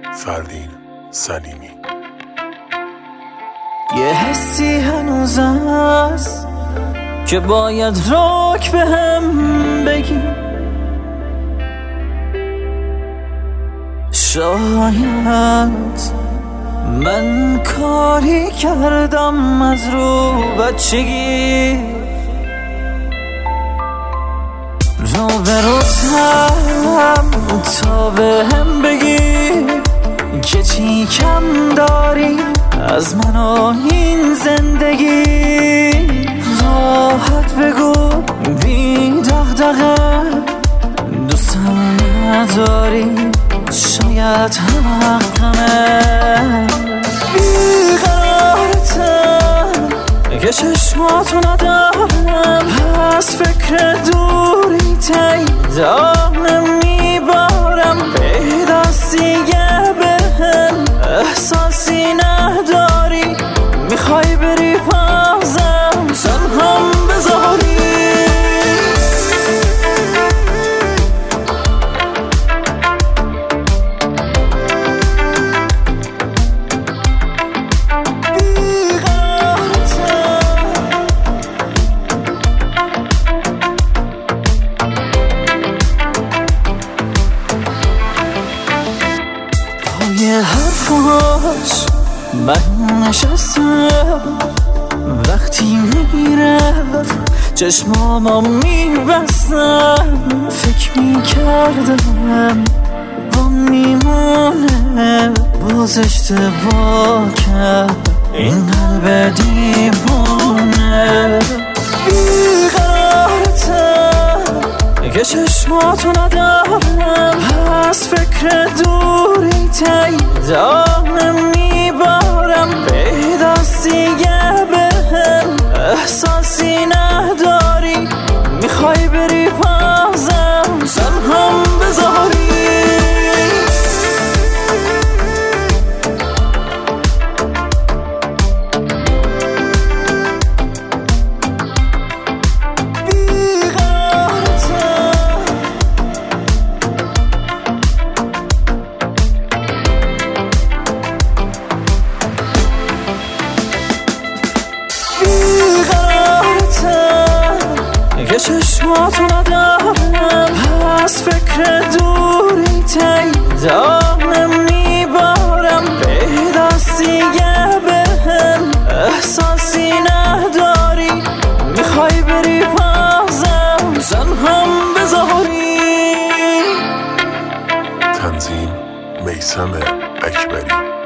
فردین سلیمی. یه حسی هنوز هست که باید راک به هم بگی، شاید من کاری کردم از رو بچگی، رو بروتم تا به هم بگی که چی کم داری از من و این زندگی. راحت بگو بی دغدغه دوستم نداری، شاید هم حقمه. بیقرارتم که چشماتو ندارم، از فکر دوری تیدا نمیبارم. پیداست دیگه به هم احساسی نداری، میخوای بری بازم تنهام بذاری. یه حرفاش من نشستم، وقتی میرفت چشمامو میبستم. فکر میکردم با میمونه، باز اشتباه کرد این قلب دیوونه. بیقرارتم که چشماتو ندارم، از فکر دوری تیدا نمیبارم. پیداست دیگه به هم احساسی نداری، میخوای بری بازم تنهام بذاری. که چشماتو ندارم، از فکر دوری تیدا نمیبارم. پیداست دیگه به هم احساسی نداری، میخوای بری بازم تنهام بذاری. تنظیم میثم اکبری.